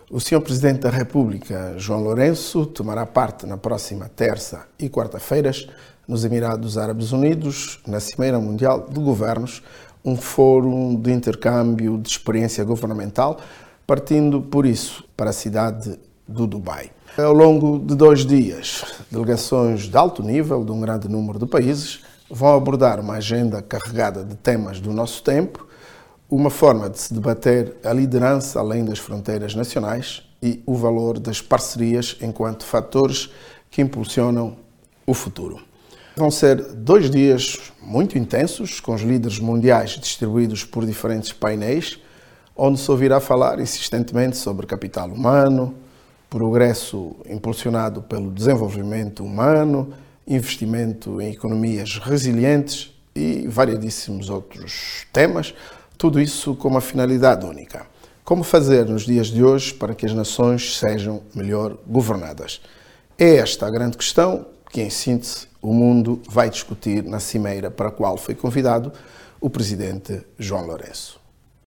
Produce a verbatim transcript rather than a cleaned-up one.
O senhor Presidente da República, João Lourenço, tomará parte na próxima terça e quarta-feiras nos Emirados Árabes Unidos, na Cimeira Mundial de Governos, um fórum de intercâmbio de experiência governamental, partindo, por isso, para a cidade do Dubai. Ao longo de dois dias, delegações de alto nível de um grande número de países vão abordar uma agenda carregada de temas do nosso tempo, uma forma de se debater a liderança além das fronteiras nacionais e o valor das parcerias enquanto fatores que impulsionam o futuro. Vão ser dois dias muito intensos, com os líderes mundiais distribuídos por diferentes painéis, onde se ouvirá falar insistentemente sobre capital humano, progresso impulsionado pelo desenvolvimento humano, investimento em economias resilientes e variedíssimos outros temas, tudo isso com uma finalidade única. Como fazer nos dias de hoje para que as nações sejam melhor governadas? É esta a grande questão que, em síntese, o mundo vai discutir na cimeira para a qual foi convidado o Presidente João Lourenço.